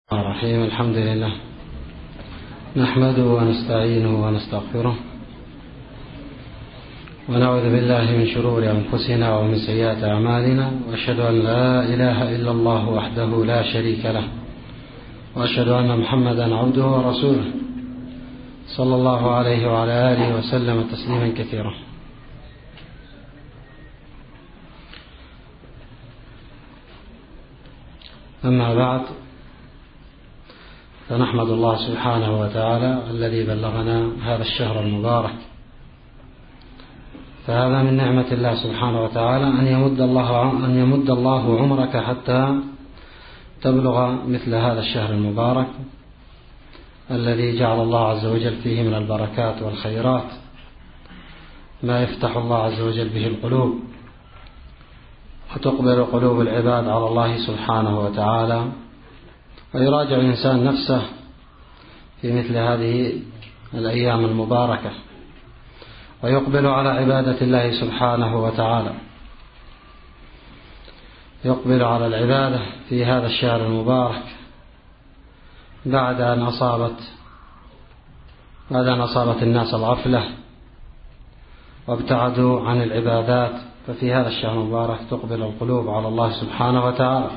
الرحيم. الحمد لله نحمده ونستعينه ونستغفره ونعوذ بالله من شرور أنفسنا ومن سيئات أعمالنا، وأشهد أن لا إله إلا الله وحده لا شريك له، وأشهد أن محمدا عبده ورسوله صلى الله عليه وعلى آله وسلم تسليما كثيرا. أما بعد، فنحمد الله سبحانه وتعالى الذي بلغنا هذا الشهر المبارك، فهذا من نعمة الله سبحانه وتعالى أن يمد الله عمرك حتى تبلغ مثل هذا الشهر المبارك الذي جعل الله عز وجل فيه من البركات والخيرات ما يفتح الله عز وجل به القلوب، وتقبل قلوب العباد على الله سبحانه وتعالى، ويراجع الإنسان نفسه في مثل هذه الأيام المباركة، ويقبل على عبادة الله سبحانه وتعالى، يقبل على العبادة في هذا الشهر المبارك بعد أن أصابت الناس الغفلة وابتعدوا عن العبادات. ففي هذا الشهر المبارك تقبل القلوب على الله سبحانه وتعالى،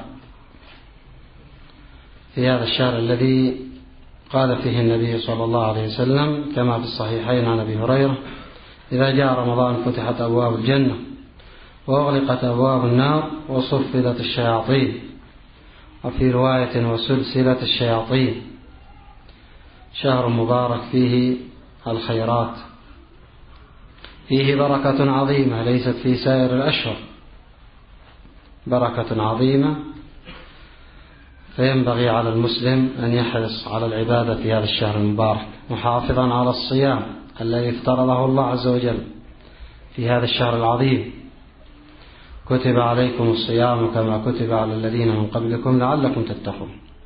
في هذا الشهر الذي قال فيه النبي صلى الله عليه وسلم كما في الصحيحين عن أبي هريرة: إذا جاء رمضان فتحت أبواب الجنة وأغلقت أبواب النار وصفدت الشياطين، وفي رواية وسلسلة الشياطين. شهر مبارك فيه الخيرات، فيه بركة عظيمة ليست في سائر الأشهر، بركة عظيمة، فينبغي على المسلم أن يحرص على العبادة في هذا الشهر المبارك، محافظا على الصيام الذي افترضه الله عز وجل في هذا الشهر العظيم: كتب عليكم الصيام كما كتب على الذين من قبلكم لعلكم تتقون.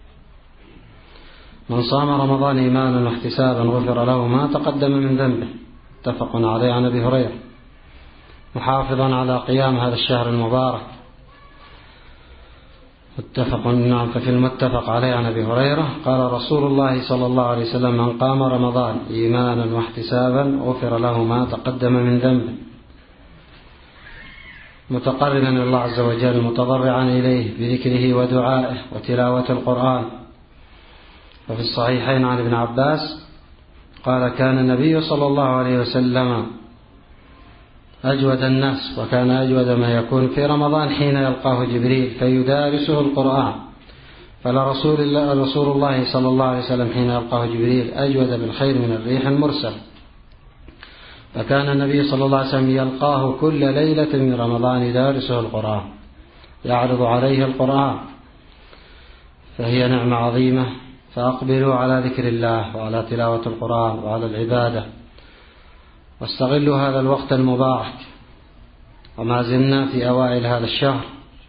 من صام رمضان إيمانا واحتسابا غفر له ما تقدم من ذنبه، متفق عليه عن أبي هريرة. محافظا على قيام هذا الشهر المبارك، ففي المتفق عليه عن أبي هريرة قال رسول الله صلى الله عليه وسلم: من قام رمضان إيمانا واحتسابا غفر له ما تقدم من ذنبه، متقربا إلى الله عز وجل، متضرعا إليه بذكره ودعائه وتلاوة القرآن. وفي الصحيحين عن ابن عباس قال: كان النبي صلى الله عليه وسلم أجود الناس، وكان أجود ما يكون في رمضان حين يلقاه جبريل فيدارسه القرآن، فلرسول الله صلى الله عليه وسلم حين يلقاه جبريل أجود بالخير من الريح المرسل. فكان النبي صلى الله عليه وسلم يلقاه كل ليلة من رمضان يدارسه القرآن، يعرض عليه القرآن، فهي نعمة عظيمة. فأقبلوا على ذكر الله وعلى تلاوة القرآن وعلى العبادة، واستغلوا هذا الوقت المبارك، وما زلنا في أوائل هذا الشهر،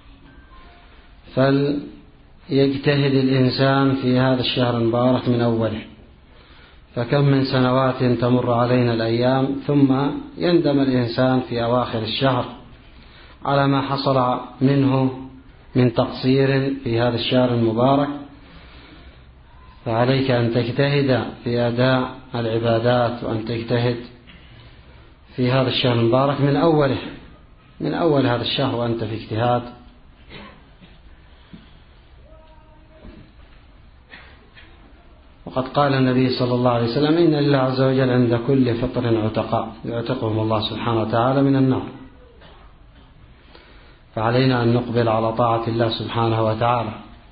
فليجتهد الإنسان في هذا الشهر المبارك من أوله. فكم من سنوات تمر علينا الأيام ثم يندم الإنسان في أواخر الشهر على ما حصل منه من تقصير في هذا الشهر المبارك. فعليك أن تجتهد في أداء العبادات، وأن تجتهد في هذا الشهر المبارك من أول هذا الشهر وأنت في اجتهاد. وقد قال النبي صلى الله عليه وسلم: إن لله عز وجل عند كل فطر عتقاء يعتقهم الله سبحانه وتعالى من النار. فعلينا أن نقبل على طاعة الله سبحانه وتعالى،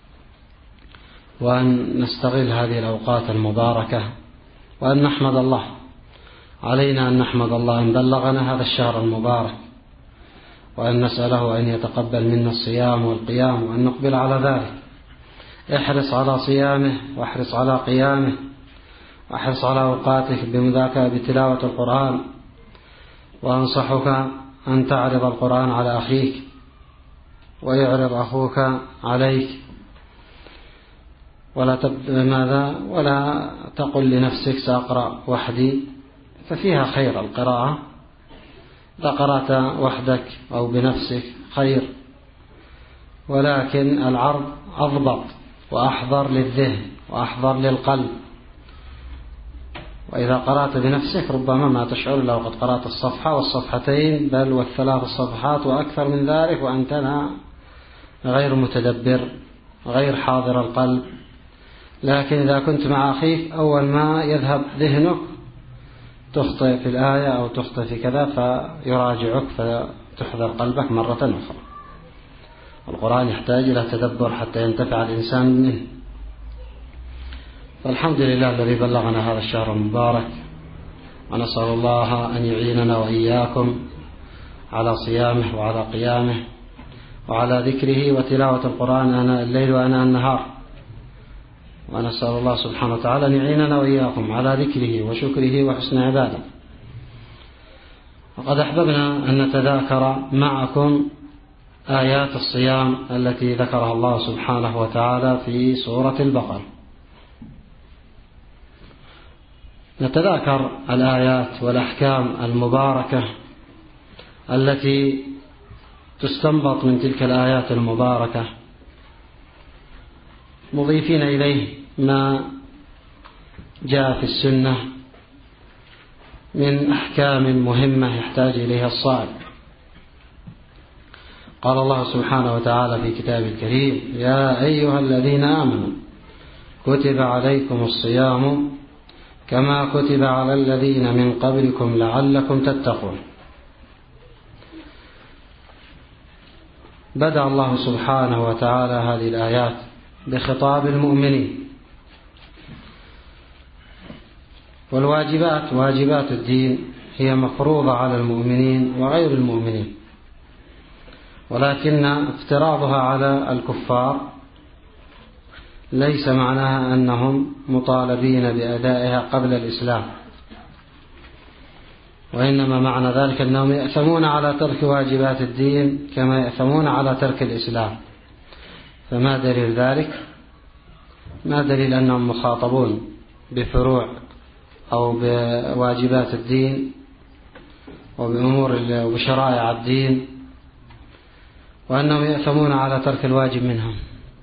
وأن نستغل هذه الأوقات المباركة، وأن نحمد الله. علينا أن نحمد الله أن بلغنا هذا الشهر المبارك، وأن نسأله أن يتقبل منا الصيام والقيام، وأن نقبل على ذلك. احرص على صيامه، واحرص على قيامه، واحرص على أوقاتك بمذاكرة بتلاوة القرآن. وأنصحك أن تعرض القرآن على أخيك، ويعرض أخوك عليك، ولا تقل لنفسك سأقرأ وحدي، ففيها خير القراءة. إذا قرأت وحدك أو بنفسك خير، ولكن العرض أضبط، وأحضر للذهن وأحضر للقلب. وإذا قرأت بنفسك ربما ما تشعر إلا وقد قرأت الصفحة والصفحتين بل والثلاث الصفحات وأكثر من ذلك وأنت غير متدبر غير حاضر القلب. لكن إذا كنت مع أخيك أول ما يذهب ذهنك تخطئ في الآية أو تخطئ في كذا فيراجعك فتحضر قلبك مرة أخرى. القرآن يحتاج إلى تدبر حتى ينتفع الإنسان منه. فالحمد لله الذي بلغنا هذا الشهر المبارك، ونسأل الله أن يعيننا وإياكم على صيامه وعلى قيامه وعلى ذكره وتلاوة القرآن آناء الليل وآناء النهار. ونسأل الله سبحانه وتعالى أن يعيننا وإياكم على ذكره وشكره وحسن عباده. وقد أحببنا أن نتذاكر معكم آيات الصيام التي ذكرها الله سبحانه وتعالى في سورة البقرة. نتذاكر الآيات والأحكام المباركة التي تستنبط من تلك الآيات المباركة، مضيفين إليه ما جاء في السنة من أحكام مهمة يحتاج إليها الصائم. قال الله سبحانه وتعالى في كتابه الكريم: يا أيها الذين آمنوا كتب عليكم الصيام كما كتب على الذين من قبلكم لعلكم تتقون. بدأ الله سبحانه وتعالى هذه الآيات بخطاب المؤمنين، والواجبات واجبات الدين هي مفروضة على المؤمنين وغير المؤمنين، ولكن افتراضها على الكفار ليس معناها أنهم مطالبين بأدائها قبل الإسلام، وإنما معنى ذلك أنهم يأثمون على ترك واجبات الدين كما يأثمون على ترك الإسلام. فما دليل ذلك؟ ما دليل أنهم مخاطبون بفروع أو بواجبات الدين وبأمور وبشرائع الدين وأنهم يأثمون على ترك الواجب منهم؟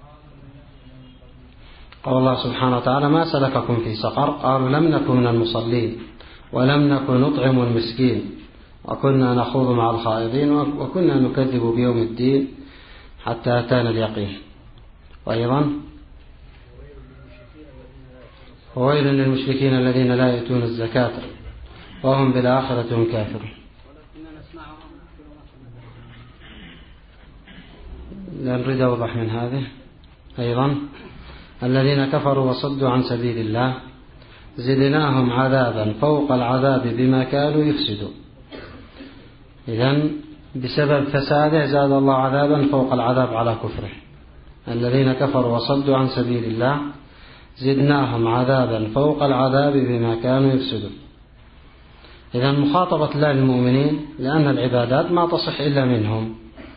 قال الله سبحانه وتعالى: ما سلككم في سقر؟ قالوا لم نكن من المصلين ولم نكن نطعم المسكين وكنا نخوض مع الخائضين وكنا نكذب بيوم الدين حتى أتانا اليقين. وأيضا: وويل للمشركين الذين لا يؤتون الزكاة وهم بالآخرة هم كافرون. لا نريد أوضح من هذه. أيضا: الذين كفروا وصدوا عن سبيل الله زدناهم عذابا فوق العذاب بما كانوا يفسدون. إذن بسبب فساده زاد الله عذابا فوق العذاب على كفره. الذين كفروا وصدوا عن سبيل الله زدناهم عذابا فوق العذاب بما كانوا يفسدون. إذن مخاطبة الله للمؤمنين لأن العبادات ما تصح إلا منهم،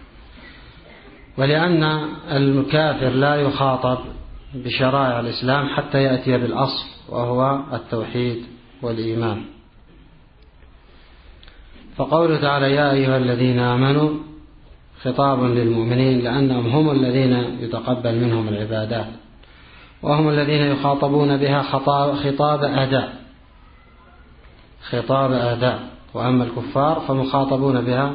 ولأن الكافر لا يخاطب بشرائع الإسلام حتى يأتي بالأصل وهو التوحيد والإيمان. فقوله تعالى: يا أيها الذين آمنوا خطاب للمؤمنين لأنهم هم الذين يتقبل منهم العبادات وهم الذين يخاطبون بها خطاب أداء، وأما الكفار فمخاطبون بها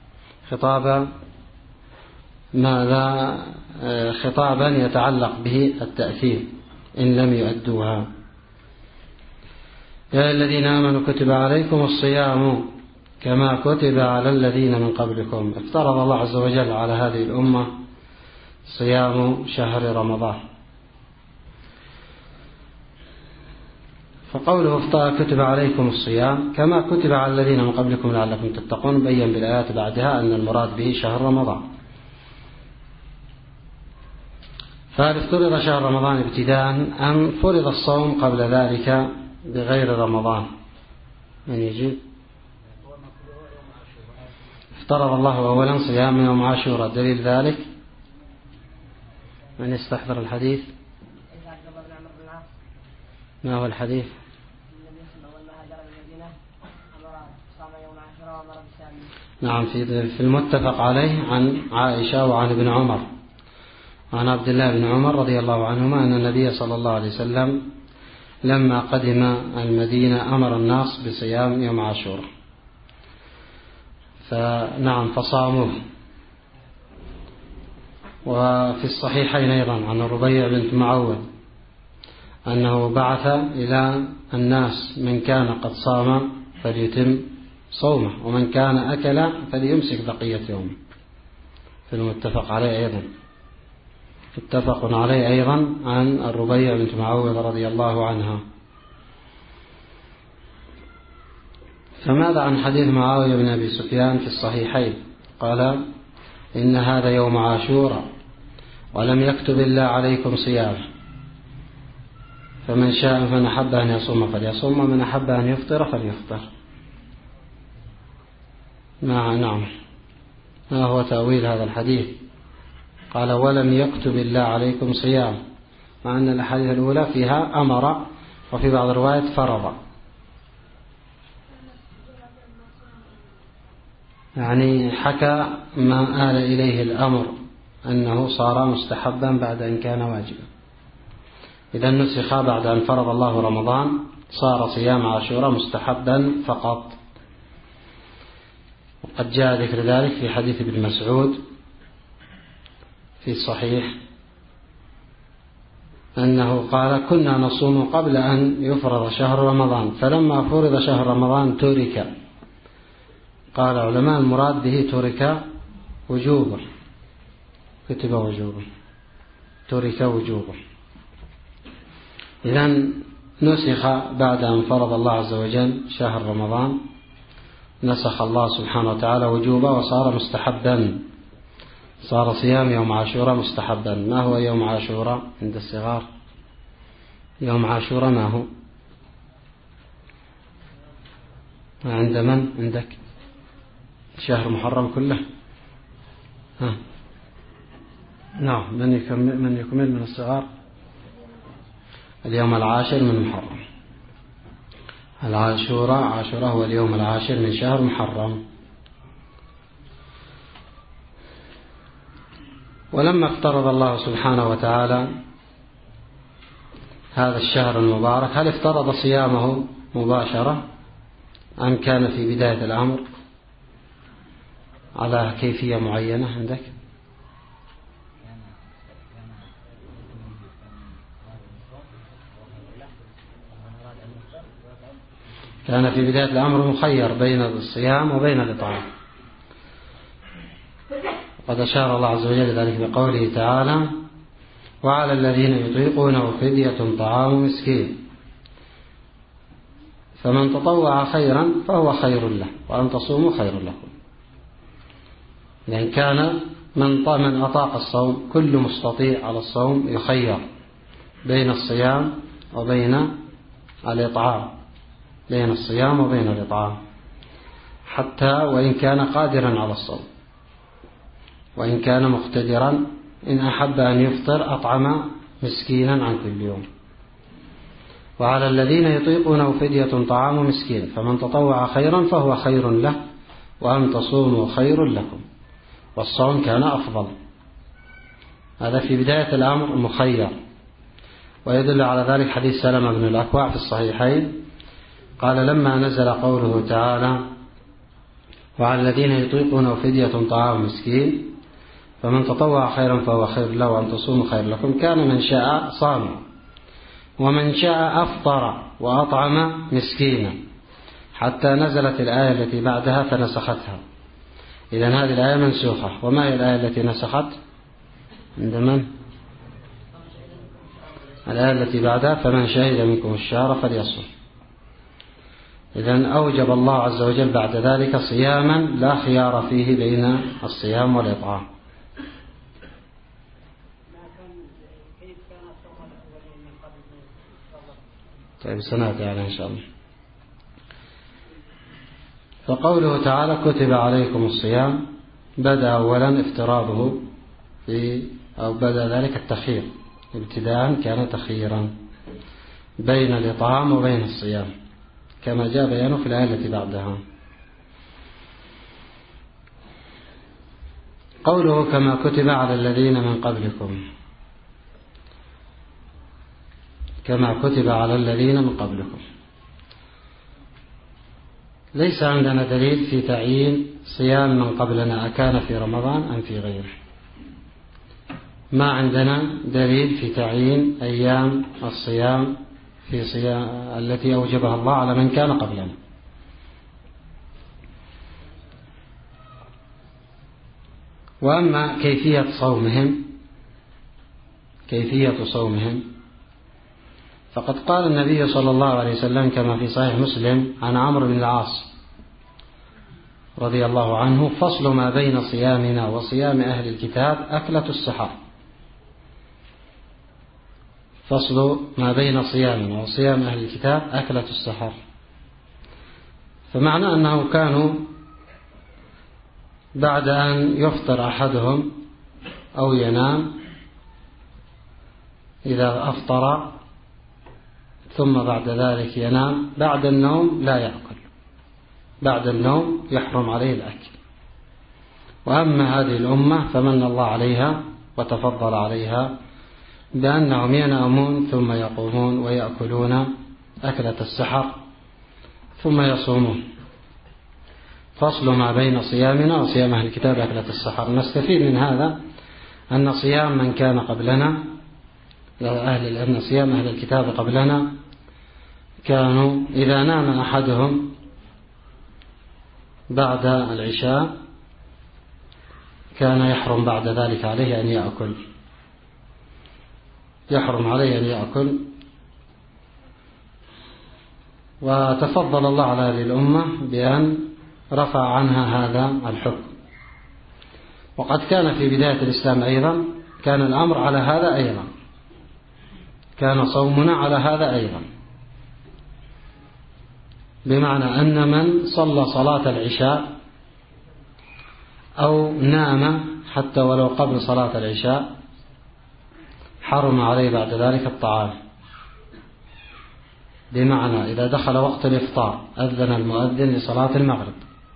خطابا يتعلق به التأثير إن لم يؤدوها. يا الذين آمنوا كتب عليكم الصيام كما كتب على الذين من قبلكم. افترض الله عز وجل على هذه الأمة صيام شهر رمضان، فقوله كتب عليكم الصيام كما كتب على الذين من قبلكم لعلكم تتقون بين بالآيات بعدها أن المراد به شهر رمضان. فهل افترض شهر رمضان ابتداء أم فرض الصوم قبل ذلك بغير رمضان؟ من يجيب؟ افترض الله أولا صيام يوم عاشوراء. دليل ذلك؟ من يستحضر الحديث؟ ما هو الحديث؟ نعم، في المتفق عليه عن عائشة وعن ابن عمر عن عبد الله بن عمر رضي الله عنهما أن النبي صلى الله عليه وسلم لما قدم المدينة أمر الناس بصيام يوم عاشوراء، فصاموه. وفي الصحيحين أيضا عن الربيع بنت معوذ أنه بعث إلى الناس من كان قد صام فليتم صومه، ومن كان أكل فليمسك بقية يومه. في المتفق عليه أيضا عن الربيع بنت معوذ رضي الله عنها. فماذا عن حديث معاوية بن أبي سفيان في الصحيحين؟ قال: إن هذا يوم عاشوراء ولم يكتب الله عليكم صيامه، فمن شاء من أحب أن يصوم فليصوم، ومن أحب أن يفطر فليفطر. نعم، ما هو تأويل هذا الحديث؟ قال: ولم يكتب الله عليكم صيام، مع أن الأحاديث الأولى فيها أمر، وفي بعض الروايات فرض، يعني حكى ما آل إليه الأمر أنه صار مستحبا بعد أن كان واجبا. إذا نسخ بعد أن فرض الله رمضان، صار صيام عاشوراء مستحبا فقط. وقد جاء ذكر ذلك في حديث ابن مسعود في الصحيح أنه قال: كنا نصوم قبل أن يفرض شهر رمضان، فلما فرض شهر رمضان ترك. قال علماء المراد به ترك وجوبا، كتب وجوبا، ترك وجوبا. إذن نسخ بعد أن فرض الله عز وجل شهر رمضان، نسخ الله سبحانه وتعالى وجوبا وصار مستحبا، صار صيام يوم عاشوراء مستحبا. ما هو يوم عاشوراء عند الصغار؟ يوم عاشوراء ما هو عند من؟ عندك شهر محرم كله؟ نعم، من يكمل من الصغار؟ اليوم العاشر من محرم. عاشوراء هو اليوم العاشر من شهر محرم. ولما افترض الله سبحانه وتعالى هذا الشهر المبارك، هل افترض صيامه مباشرة أم كان في بداية الأمر على كيفية معينة عندك؟ كان في بداية الأمر مخير بين الصيام وبين الإطعام. قد أشار الله عز وجل ذلك بقوله تعالى: وعلى الذين يطيقونه فدية طعام مسكين، فمن تطوع خيرا فهو خير له، وأن تصوموا خير لكم. لأن كان من أطاق الصوم، كل مستطيع على الصوم يخير بين الصيام وبين الإطعام، حتى وإن كان قادرا على الصوم، وإن كان مقتدرا، إن أحب أن يفطر أطعم مسكينا عن كل يوم. وعلى الذين يطيقونه فدية طعام مسكين، فمن تطوع خيرا فهو خير له، وأن تصوموا خير لكم. والصوم كان أفضل. هذا في بداية الأمر مخير. ويدل على ذلك حديث سلمة بن الأكوع في الصحيحين، قال: لما نزل قوله تعالى: وعلى الذين يطيقونه فدية طعام مسكين، فمن تطوع خيرا فهو خير له، وأن تصوموا خير لكم، كان من شاء صام، ومن شاء أفطر وأطعم مسكينا، حتى نزلت الآية التي بعدها فنسختها. إذن هذه الآية منسوخة. وما هي الآية التي نسخت؟ عند من؟ الآية التي بعدها: فمن شهد منكم الشهر فليصم. إذن أوجب الله عز وجل بعد ذلك صياما لا خيار فيه بين الصيام والإطعام. طيب، سنأتي عليه إن شاء الله. فقوله تعالى: كتب عليكم الصيام، بدأ أولا افتراضه أو بدأ ذلك التخيير، ابتداء كان تخييرا بين الإطعام وبين الصيام، كما جاء بيانه في الآية التي بعدها. قوله: كما كتب على الذين من قبلكم، كما كتب على الذين من قبلكم. ليس عندنا دليل في تعيين صيام من قبلنا أكان في رمضان أم في غيره. ما عندنا دليل في تعيين أيام الصيام في صيام التي أوجبها الله على من كان قبلنا. وأما كيفية صومهم فقد قال النبي صلى الله عليه وسلم كما في صحيح مسلم عن عمرو بن العاص رضي الله عنه: فصل ما بين صيامنا وصيام أهل الكتاب أكلة السحر. فصل ما بين صيامنا وصيام أهل الكتاب أكلة السحر. فمعنى أنه كانوا بعد أن يفطر أحدهم أو ينام إذا أفطر ثم بعد ذلك ينام، بعد النوم لا يأكل، بعد النوم يحرم عليه الأكل. وأما هذه الأمة فمن الله عليها وتفضل عليها بأنهم ينامون ثم يقومون ويأكلون أكلة السحر ثم يصومون. فصل ما بين صيامنا وصيام أهل الكتاب أكلة السحر. نستفيد من هذا أن صيام من كان قبلنا أن صيام أهل الكتاب قبلنا كانوا إذا نام أحدهم بعد العشاء كان يحرم بعد ذلك عليه أن يأكل، يحرم عليه أن يأكل. وتفضل الله على هذه الأمة بأن رفع عنها هذا الحكم. وقد كان في بداية الإسلام أيضا كان الأمر على هذا أيضا، كان صومنا على هذا أيضا، بمعنى أن من صلى صلاة العشاء أو نام حتى ولو قبل صلاة العشاء حرم عليه بعد ذلك الطعام. بمعنى إذا دخل وقت الإفطار أذن المؤذن لصلاة المغرب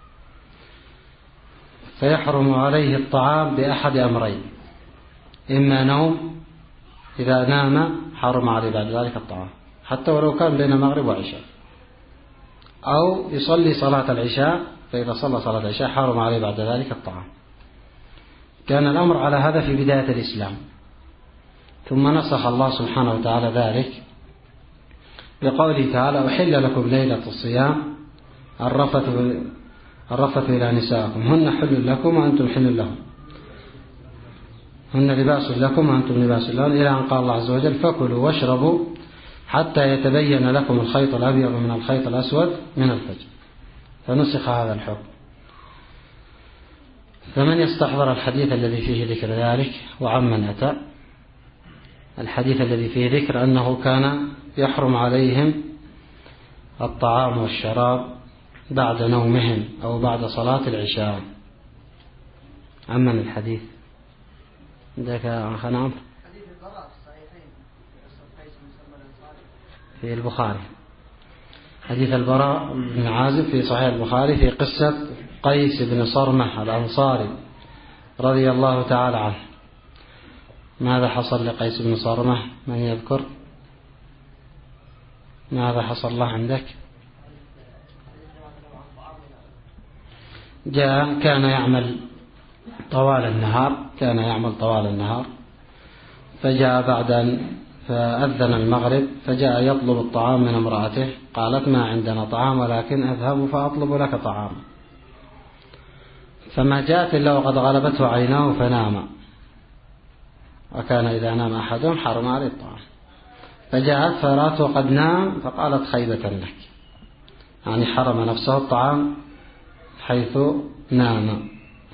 فيحرم عليه الطعام بأحد أمرين: إما نوم، إذا نام حرم عليه بعد ذلك الطعام حتى ولو كان بين المغرب وعشاء، أو يصلي صلاة العشاء فإذا صلى صلاة العشاء حرم عليه بعد ذلك الطعام. كان الأمر على هذا في بداية الإسلام، ثم نسخ الله سبحانه وتعالى ذلك بقوله تعالى: أحل لكم ليلة الصيام الرفث إلى نسائكم هن حل لكم وأنتم حل لهم، هن لباس لكم وأنتم لباس لهم، إلى أن قال الله عز وجل: فكلوا واشربوا حتى يتبين لكم الخيط الأبيض من الخيط الأسود من الفجر. فنسخ هذا الحكم. فمن يستحضر الحديث الذي فيه ذكر ذلك وعمن أتى، الحديث الذي فيه ذكر أنه كان يحرم عليهم الطعام والشراب بعد نومهم أو بعد صلاة العشاء. عمن الحديث ذاك أخنا عمرو في البخاري، حديث البراء بن عازب في صحيح البخاري في قصة قيس بن صرمة الأنصاري رضي الله تعالى عنه. ماذا حصل لقيس بن صرمة؟ من يذكر؟ ماذا حصل له عندك؟ كان يعمل طوال النهار، فجاء بعد أن فأذن المغرب فجاء يطلب الطعام من امرأته، قالت: ما عندنا طعام ولكن أذهب فأطلب لك طعام. فما جاءت إلا وقد غلبته عيناه فنام، وكان إذا نام أحدهم حرم عليه الطعام. فجاءت فرأته قد نام فقالت: خيبة لك، يعني حرم نفسه الطعام حيث نام.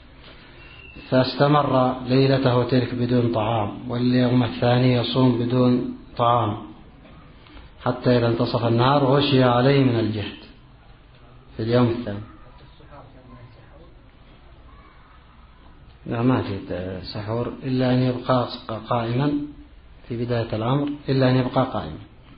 فاستمر ليلته تلك بدون طعام، واليوم الثاني يصوم بدون طعام، حتى إذا انتصف النهار غشي عليه من الجهد في اليوم الثاني. لا، ما في سحور إلا أن يبقى قائما في بداية الأمر، إلا أن يبقى قائما.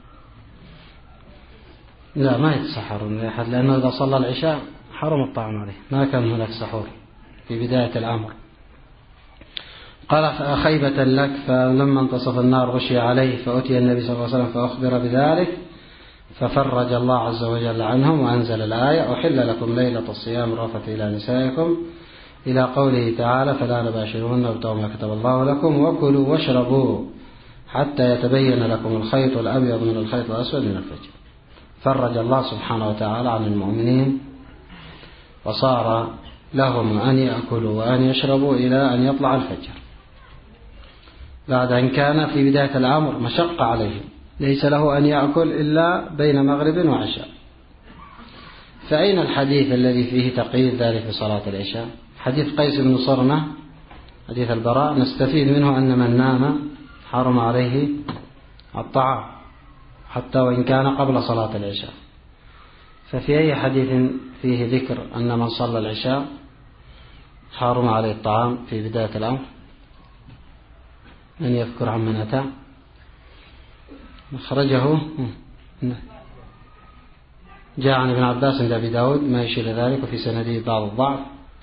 لا، ما يتسحر من أحد، لأنه إذا صلى العشاء حرم الطعام عليه، ما كان هناك سحور في بداية الأمر. قال خيبة لك. فلما انتصف النار غشي عليه فأتي النبي صلى الله عليه وسلم فأخبر بذلك ففرج الله عز وجل عنهم وأنزل الآية أحل لكم ليلة الصيام الرفث إلى نسائكم إلى قوله تعالى فلا نباشرهن وابتغوا ما كتب الله لكم وكلوا واشربوا حتى يتبين لكم الخيط الأبيض من الخيط الأسود من الفجر. فرج الله سبحانه وتعالى عن المؤمنين وصار لهم أن يأكلوا وأن يشربوا إلى أن يطلع الفجر، بعد أن كان في بداية الأمر مشقة عليهم، ليس له أن يأكل إلا بين مغرب وعشاء. فأين الحديث الذي فيه تقييد ذلك في صلاة العشاء؟ حديث قيس بن صرمة حديث البراء نستفيد منه أن من نام حرم عليه الطعام حتى وإن كان قبل صلاة العشاء. ففي أي حديث فيه ذكر أن من صلى العشاء حرم عليه الطعام في بداية الأمر؟ من يذكر عن من أتى؟ أخرجه جاء عن ابن عباس عند أبي داود ما يشير ذلك، وفي سنده بعض الضعف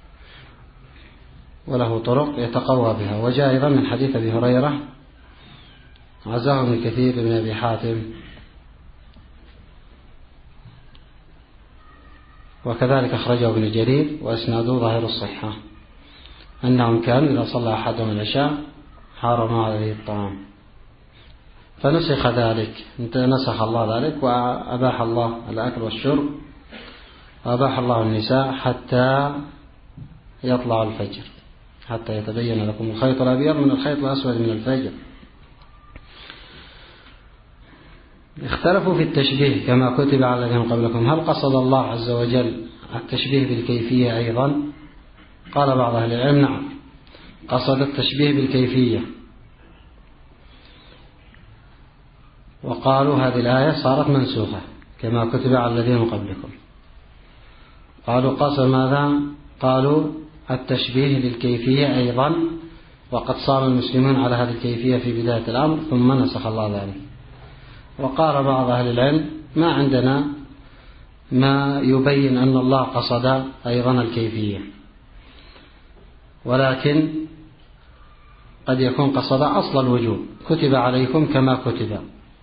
وله طرق يتقوى بها. وجاء أيضا من حديث أبي هريرة عزاه ابن كثير بن أبي حاتم، وكذلك أخرجه ابن جرير وأسناده ظاهر الصحة أنهم كانوا إذا صلى أحدهم العشاء حرم عليه الطعام، فنسخ ذلك، نسخ الله ذلك وأباح الله الأكل والشرب وأباح الله النساء حتى يطلع الفجر، حتى يتبين لكم الخيط الأبيض من الخيط الأسود من الفجر. اختلفوا في التشبيه كما كتب على الذين قبلكم، هل قصد الله عز وجل التشبيه بالكيفية أيضا؟ قال بعض أهل العلم نعم، قصد التشبيه بالكيفية، وقالوا هذه الآية صارت منسوخة كما كتب على الذين قبلكم. قالوا قصد ماذا؟ قالوا التشبيه للكيفية أيضا، وقد صام المسلمون على هذه الكيفية في بداية الأمر ثم نسخ الله ذلك. وقال بعض أهل العلم ما عندنا ما يبين أن الله قصد أيضا الكيفية، ولكن قد يكون قصد أصل الوجوب، كتب عليكم كما كتب،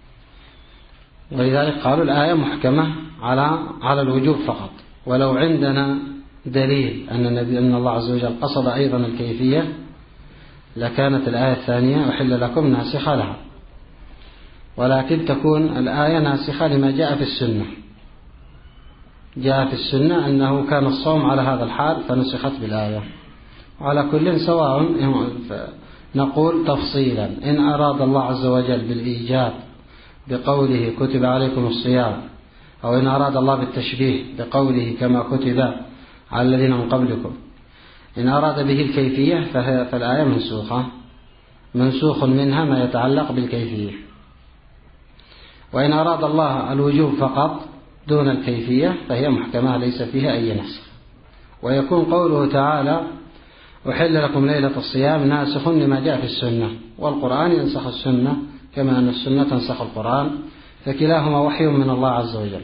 ولذلك قالوا الآية محكمة على الوجوب فقط. ولو عندنا دليل أن الله عز وجل قصد أيضا الكيفية لكانت الآية الثانية أحل لكم ناسخة لها، ولكن تكون الآية ناسخة لما جاء في السنة. جاء في السنة أنه كان الصوم على هذا الحال فنسخت بالآية. وعلى كل سواء نقول تفصيلا إن أراد الله عز وجل بالإيجاب بقوله كتب عليكم الصيام، أو إن أراد الله بالتشبيه بقوله كما كتب على الذين من قبلكم، إن أراد به الكيفية فالآية منسوخة، منسوخ منها ما يتعلق بالكيفية. وإن أراد الله الوجوب فقط دون الكيفية فهي محكمة ليس فيها أي نسخ. ويكون قوله تعالى أحل لكم ليلة الصيام ناسخ لما جاء في السنة، والقرآن ينسخ السنة كما أن السنة تنسخ القرآن، فكلاهما وحي من الله عز وجل.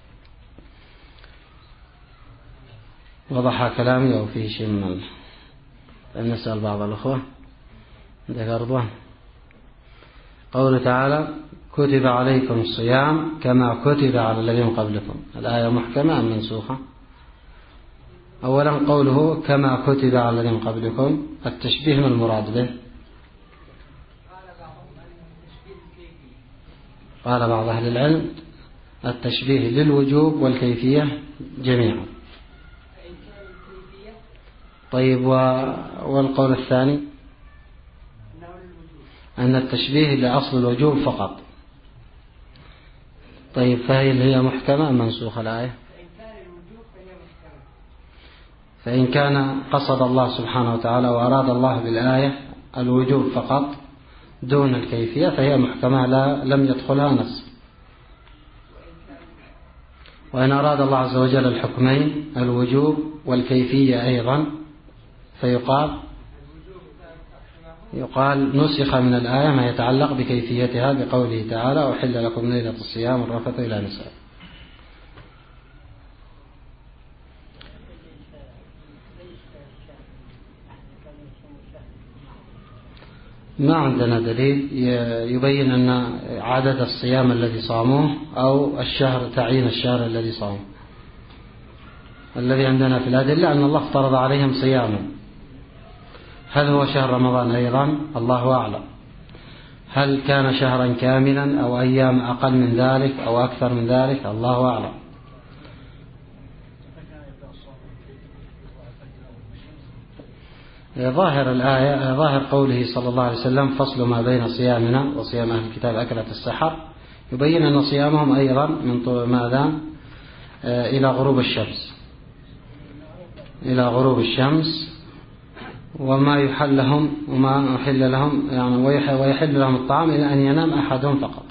وضح كلامي أو فيه شيء من نسأل بعض الأخوة عندك أرضوان. قوله تعالى كتب عليكم الصيام كما كتب على الذين قبلكم، الآية محكمة أم منسوخة؟ أولا قوله كما كتب على الذين قبلكم، التشبيه من المراد به؟ قال بعض أهل العلم التشبيه للوجوب والكيفية جميعا. طيب والقول الثاني أن التشبيه لأصل الوجوب فقط. طيب فهل هي محكمة أم منسوخة الآية؟ فإن كان قصد الله سبحانه وتعالى وأراد الله بالآية الوجوب فقط دون الكيفية فهي محكمة لم يدخلها نص. وإن أراد الله عز وجل الحكمين الوجوب والكيفية أيضا فيقال نسخ من الآية ما يتعلق بكيفيتها بقوله تعالى أحل لكم ليلة الصيام الرفث إلى نساء. ما عندنا دليل يبين أن عدد الصيام الذي صاموه أو الشهر تعيين الشهر الذي صاموه. الذي عندنا في الأدلة أن الله افترض عليهم صياما. هل هو شهر رمضان أيضا؟ الله أعلم. هل كان شهرا كاملا أو أيام أقل من ذلك أو أكثر من ذلك؟ الله أعلم. ظاهر الآية، ظاهر قوله صلى الله عليه وسلم فصل ما بين صيامنا وصيام أهل الكتاب أكلة السحر، يبين أن صيامهم أيضا من ماذا؟ إلى غروب الشمس، إلى غروب الشمس، وما يحل لهم وما أحل لهم يعني ويحل لهم الطعام إلى أن ينام أحدهم فقط.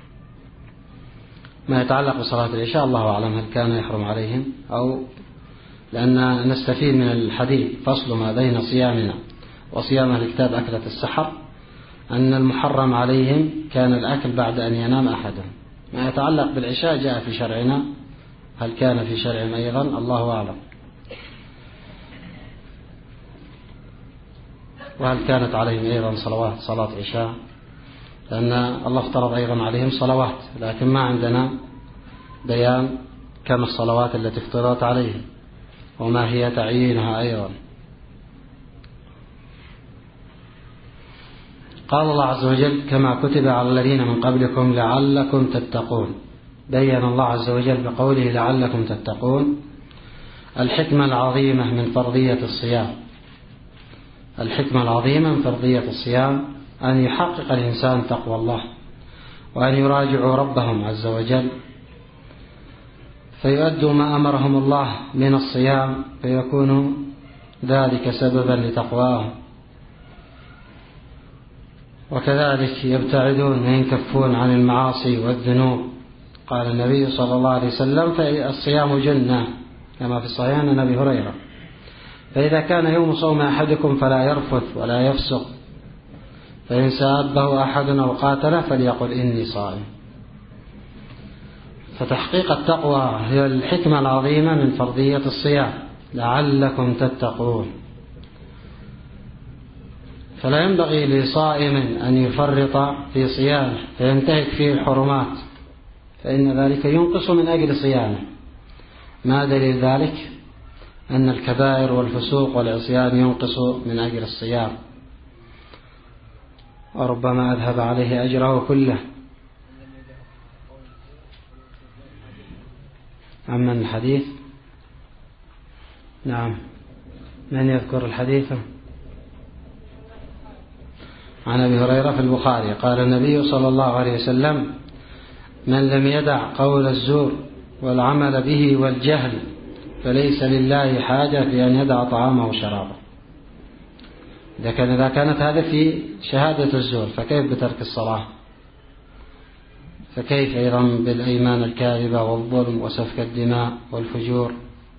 ما يتعلق بصلاة العشاء الله أعلم هل كان يحرم عليهم أو، لأن نستفيد من الحديث فصل ما بين صيامنا وصيام أهل الكتاب أكلة السحر أن المحرم عليهم كان الأكل بعد أن ينام أحدهم. ما يتعلق بالعشاء جاء في شرعنا، هل كان في شرعهم أيضا؟ الله أعلم. وهل كانت عليهم أيضا صلوات صلاة عشاء؟ لأن الله افترض أيضا عليهم صلوات، لكن ما عندنا بيان كم الصلوات التي افترضت عليهم وما هي تعيينها أيضا. قال الله عز وجل كما كتب على الذين من قبلكم لعلكم تتقون. بين الله عز وجل بقوله لعلكم تتقون الحكمة العظيمة من فرضية الصيام. الحكمة العظيمة من فرضية الصيام أن يحقق الإنسان تقوى الله وأن يراجعوا ربهم عز وجل فيؤدوا ما أمرهم الله من الصيام فيكون ذلك سببا لتقواهم، وكذلك يبتعدون وينكفون عن المعاصي والذنوب. قال النبي صلى الله عليه وسلم فالصيام جنة كما في الصحيح عن أبي هريرة، فإذا كان يوم صوم أحدكم فلا يرفث ولا يفسق، فإن سابه أحد أو قاتله فليقل إني صائم. فتحقيق التقوى هي الحكمة العظيمة من فرضية الصيام لعلكم تتقون. فلا ينبغي لصائم أن يفرط في صيامه فينتهك فيه الحرمات، فإن ذلك ينقص من أجل صيامه. ما دليل ذلك؟ أن الكبائر والفسوق والعصيان ينقص من أجل الصيام، وربما أذهب عليه أجره كله. أما الحديث، نعم، من يذكر الحديث؟ عن أبي هريرة في البخاري قال النبي صلى الله عليه وسلم من لم يدع قول الزور والعمل به والجهل فليس لله حاجة في أن يدع طعامه وشرابه. إذا كانت هذا في شهادة الزور فكيف بترك الصلاة؟ فكيف أيضا بالأيمان الكاذبة والظلم وسفك الدماء والفجور؟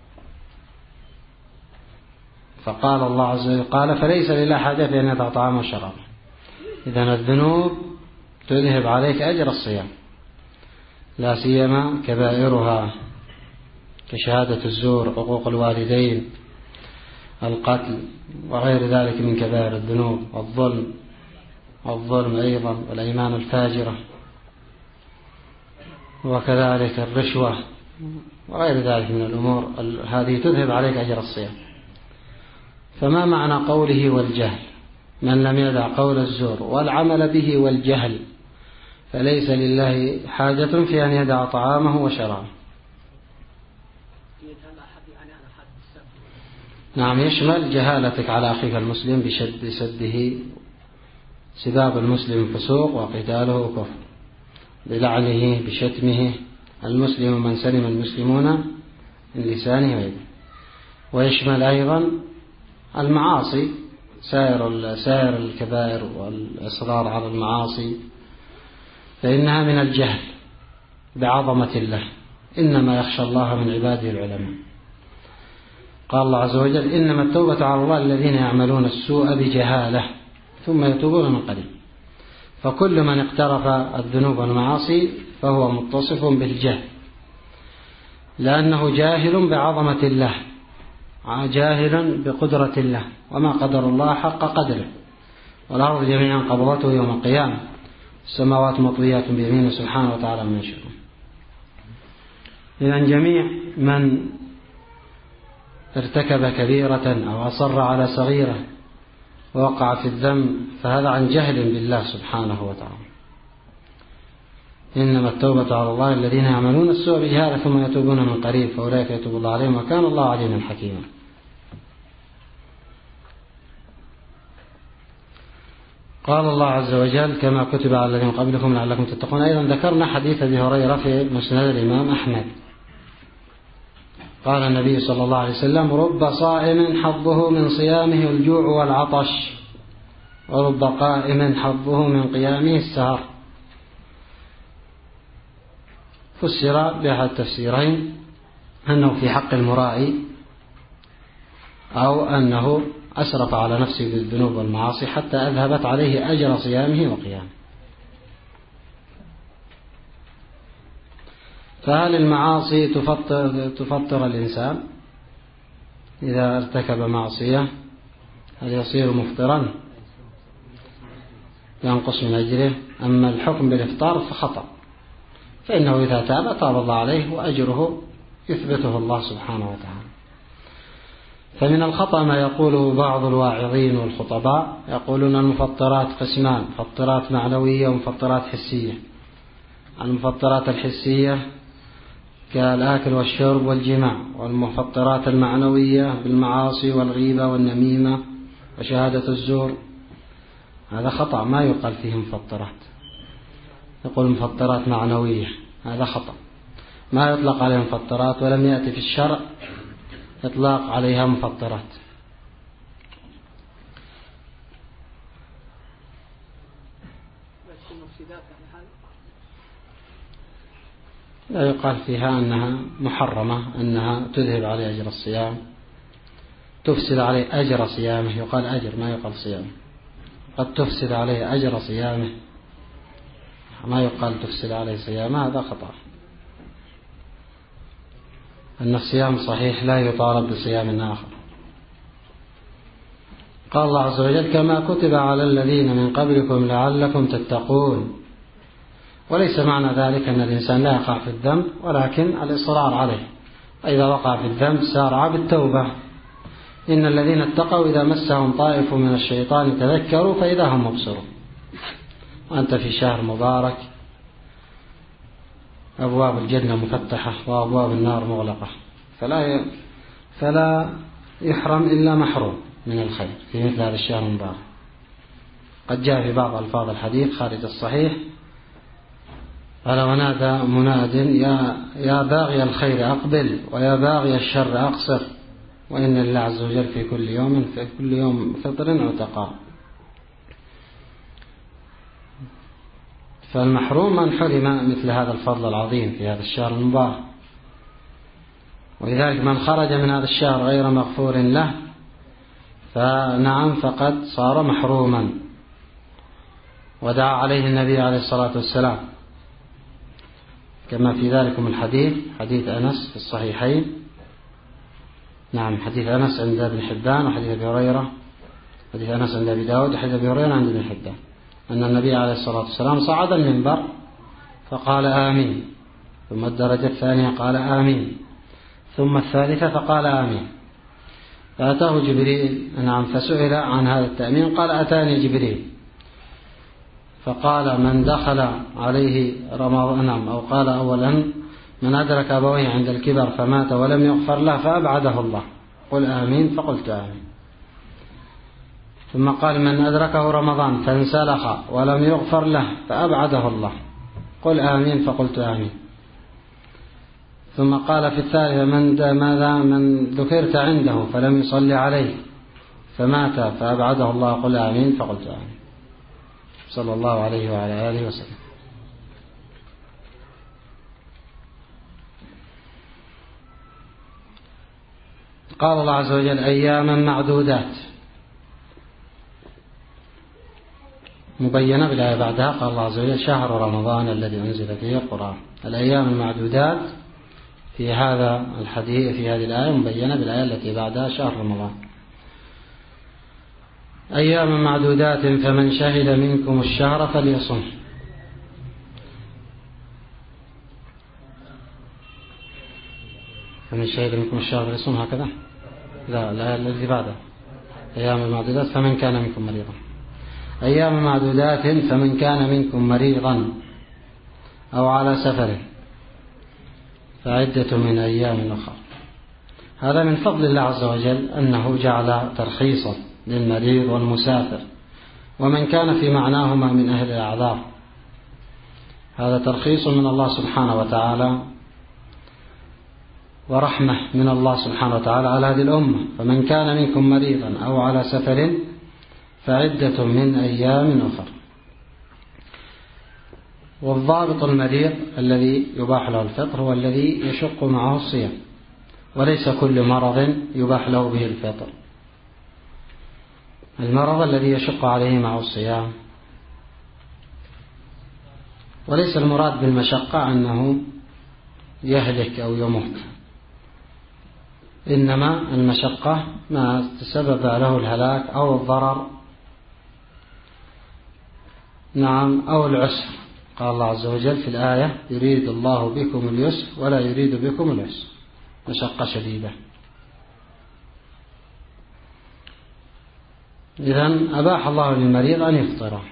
فقال الله عز وجل قال فليس لله حاجة في أن يدع طعامه وشرابه. إذن الذنوب تذهب عليك أجر الصيام، لا سيما كبائرها كشهادة الزور، حقوق الوالدين، القتل وغير ذلك من كبائر الذنوب، الظلم أيضا والأيمان الفاجرة، وكذلك الرشوة وغير ذلك من الأمور هذه تذهب عليك أجر الصيام. فما معنى قوله والجهل؟ من لم يدع قول الزور والعمل به والجهل فليس لله حاجة في أن يدع طعامه وشرابه. نعم، يشمل جهالتك على أخيك المسلم بسده، سباب المسلم فسوق وقتاله كفر، بلعنه بشتمه، المسلم من سلم المسلمون من لسانه ويده. ويشمل أيضا المعاصي، سائر الكبائر والإصرار على المعاصي، فإنها من الجهل بعظمة الله، إنما يخشى الله من عباده العلماء. قال الله عز وجل إنما التوبة على الله الذين يعملون السوء بجهالة ثم يتوبون من قريب. فكل من اقترف الذنوب والمعاصي فهو متصف بالجهل، لأنه جاهل بعظمة الله، جاهل بقدرة الله، وما قدر الله حق قدره، والأرض جميعا قبضته يوم القيامة، السماوات مطويات بيمينه سبحانه وتعالى من يشاء. إذن جميع من ارتكب كبيرة أو أصر على صغيرة ووقع في الذنب فهذا عن جهل بالله سبحانه وتعالى. إنما التوبة على الله الذين يعملون السوء بجهالة ثم يتوبون من قريب فأولئك يتوب الله عليهم وكان الله عليما حكيما. قال الله عز وجل كما كتب على الذين قبلكم لعلكم تتقون. أيضا ذكرنا حديث أبي هريرة في مسند الإمام أحمد قال النبي صلى الله عليه وسلم رب صائم حظه من صيامه الجوع والعطش ورب قائم حظه من قيامه السهر. فسر بأحد التفسيرين أنه في حق المرائي أو أنه أسرف على نفسه بالذنوب والمعاصي حتى أذهبت عليه أجر صيامه وقيامه. فهل المعاصي تفطر الإنسان إذا ارتكب معصية؟ هل يصير مفطرا ينقص من أجره؟ أما الحكم بالإفطار فخطأ، فإنه إذا تاب الله عليه وأجره يثبته الله سبحانه وتعالى. فمن الخطأ ما يقوله بعض الواعظين والخطباء، يقولون المفطرات قسمان: مفطرات معنوية ومفطرات حسية. المفطرات الحسية كالآكل والشرب والجماع، والمفطرات المعنوية بالمعاصي والغيبة والنميمة وشهادة الزور. هذا خطأ، ما يقال فيه مفطرات، يقول مفطرات معنوية، هذا خطأ، ما يطلق عليها مفطرات، ولم يأتي في الشرع إطلاق عليها مفطرات. لا يقال فيها أنها محرمة، أنها تذهب عليه أجر الصيام، تفسد عليه أجر صيامه. يقال أجر ما يقال صيامه، قد تفسد عليه أجر صيامه، ما يقال تفسد عليه صيامه، هذا خطأ. أن الصيام صحيح لا يطالب بصيام آخر. قال الله عز وجل كما كتب على الذين من قبلكم لعلكم تتقون. وليس معنى ذلك أن الإنسان لا يقع في الذنب، ولكن الإصرار عليه، فإذا وقع في الذنب سارع بالتوبة. إن الذين اتقوا إذا مسهم طائف من الشيطان تذكروا فإذا هم مبصرون. وأنت في شهر مبارك، أبواب الجنة مفتحة وأبواب النار مغلقة، فلا يحرم إلا محروم من الخير في مثل هذا الشهر المبارك. قد جاء في بعض ألفاظ الحديث خارج الصحيح: ألا ونادى مناد يا باغي الخير أقبل ويا باغي الشر أقصر، وإن لله عز وجل في كل يوم فطر عتقاء. فالمحروم من حرم مثل هذا الفضل العظيم في هذا الشهر المبارك. ولذلك من خرج من هذا الشهر غير مغفور له فنعم فقد صار محروما. ودعا عليه النبي عليه الصلاة والسلام كما في ذلك من حديث أنس في الصحيحين. نعم، حديث أنس عند ابن حبان، وحديث أبي هريرة، حديث أنس عند أبي داود، وحديث أبي هريرة عند ابن حبان، أن النبي عليه الصلاة والسلام صعد المنبر فقال آمين، ثم الدرجة الثانية قال آمين، ثم الثالثة فقال آمين. فأتاه جبريل، نعم، فسئل عن هذا التأمين قال أتاني جبريل فقال من دخل عليه رمضان، أو قال أولا من أدرك أبويه عند الكبر فمات ولم يغفر له فأبعده الله، قل آمين، فقلت آمين. ثم قال من أدركه رمضان فانسلخ ولم يغفر له فأبعده الله، قل آمين، فقلت آمين. ثم قال في الثالثة من ذكرت عنده فلم يصلي عليه فمات فأبعده الله، قل آمين، فقلت آمين. صلى الله عليه وعلى آله وسلم. قال الله عز وجل أياما معدودات، مبينة بالآية بعدها. قال الله عز وجل شهر رمضان الذي أنزل فيه القرآن. الأيام المعدودات في هذا الحديث في هذه الآية مبينة بالآية التي بعدها شهر رمضان. أيام معدودات فمن شهد منكم الشهر فليصم. فمن شهد منكم الشهر فليصم هكذا؟ لا الذي بعده أيام معدودات فمن كان منكم مريضا. أيام معدودات فمن كان منكم مريضا أو على سفر فعدة من أيام أخرى. هذا من فضل الله عز وجل أنه جعل ترخيصا للمريض والمسافر ومن كان في معناهما من أهل الأعذار. هذا ترخيص من الله سبحانه وتعالى ورحمة من الله سبحانه وتعالى على هذه الأمة. فمن كان منكم مريضا أو على سفر فعدة من أيام أخرى. والضابط المريض الذي يباح له الفطر هو الذي يشق معه الصيام، وليس كل مرض يباح له به الفطر. المرض الذي يشق عليه معه الصيام، وليس المراد بالمشقة أنه يهلك أو يموت، إنما المشقة ما تسبب له الهلاك أو الضرر أو العسر. قال الله عز وجل في الآية: يريد الله بكم اليسر ولا يريد بكم العسر، مشقة شديدة. إذن أباح الله للمريض أن يفطر،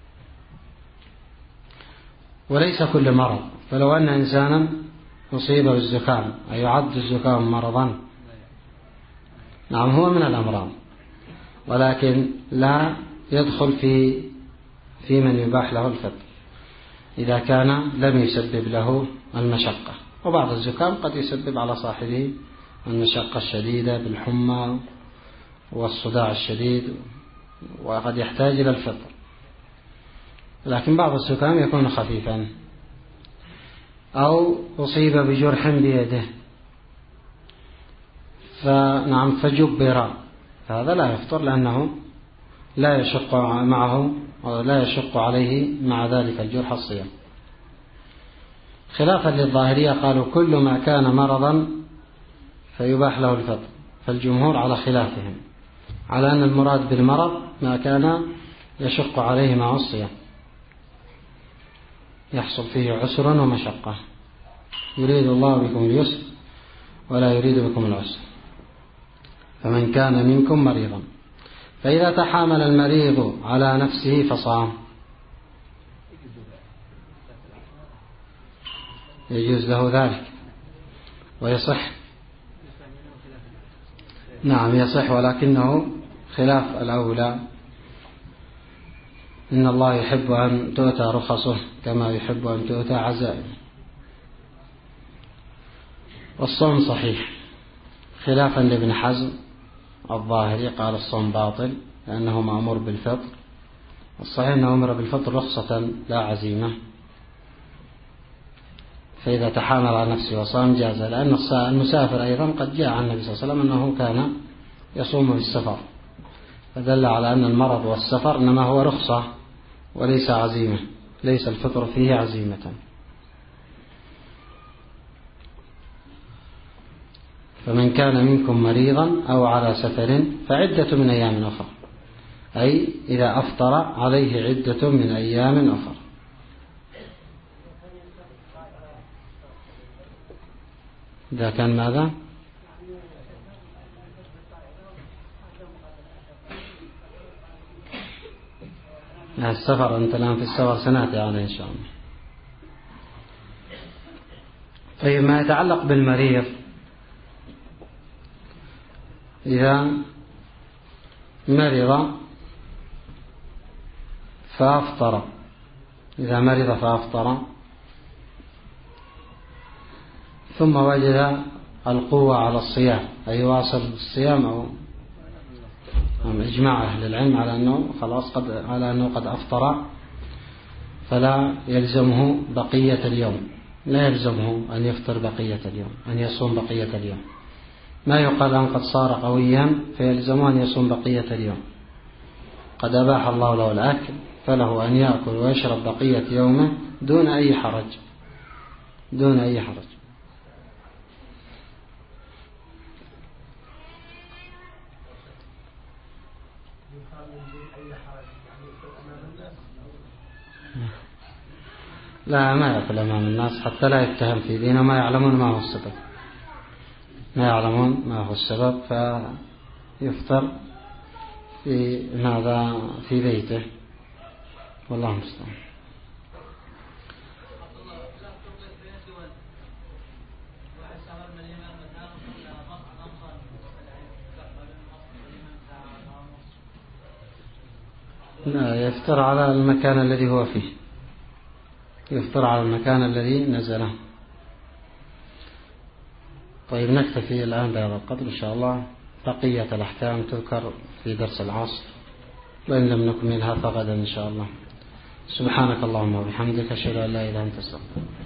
وليس كل مرض. فلو أن إنسانا أصيب بالزكام أيعد الزكام مرضا؟ نعم، هو من الأمراض، ولكن لا يدخل في من يباح له الفطر إذا كان لم يسبب له المشقة. وبعض الزكام قد يسبب على صاحبه المشقة الشديدة بالحمى والصداع الشديد وقد يحتاج إلى الفطر، لكن بعض الزكام يكون خفيفا. أو أصيب بجرح بيده فجبر، فهذا لا يفطر لأنه لا يشق معه ولا يشق عليه مع ذلك الجرح الصيام. خلافا للظاهرية قالوا كل ما كان مرضا فيباح له الفطر، فالجمهور على خلافهم على أن المراد بالمرض ما كان يشق عليه مع الصيام، يحصل فيه عسر ومشقة. يريد الله بكم اليسر ولا يريد بكم العسر. فمن كان منكم مريضا، فإذا تحامل المريض على نفسه فصام، يجوز له ذلك ويصح. نعم يصح، ولكنه خلاف الأولى. إن الله يحب أن تؤتى رخصه كما يحب أن تؤتى عزائمه. والصوم صحيح خلافا لابن حزم الظاهري، قال الصوم باطل لأنه مأمور بالفطر. الصحيح أنه أمر بالفطر رخصة لا عزيمة، فإذا تحامل على نفسه وصام جاز، لأن المسافر أيضا قد جاء عن النبي صلى الله عليه وسلم أنه كان يصوم في السفر، فدل على أن المرض والسفر إنما هو رخصة وليس عزيمة، ليس الفطر فيه عزيمة. فمن كان منكم مريضا أو على سفر فعدة من أيام أخرى، أي إذا أفطر عليه عدة من أيام أخرى. إذا كان ماذا؟ السفر، أنت الآن في السفر سنأتي عليه إن شاء الله. طيب، ما يتعلق بالمريض، إذا مرض فأفطر، ثم وجد القوة على الصيام، أي واصل الصيام، أو إجماع أهل العلم على أنه قد أفطر، فلا يلزمه بقية اليوم، لا يلزمه أن يفطر بقية اليوم، أن يصوم بقية اليوم. ما يقال أن قد صار قويا فيلزمه أن يصوم بقية اليوم. قد أباح الله له الأكل، فله أن يأكل ويشرب بقية يومه دون أي حرج. لا، ما يأكل أمام الناس حتى لا يتهم في دينه، ما يعلمون ما هو السبب، ما يعلمون ما هو السبب، فيفطر في ماذا في بيته، والله المستعان. لا، يفطر على المكان الذي هو فيه، يفطر على المكان الذي نزله. طيب نكتفي الآن بهذا القدر إن شاء الله، بقية الأحكام تذكر في درس العصر، وإن لم نكملها فغدا إن شاء الله. سبحانك اللهم وبحمدك، أشهد أن لا إله إلا أنت، أستغفرك.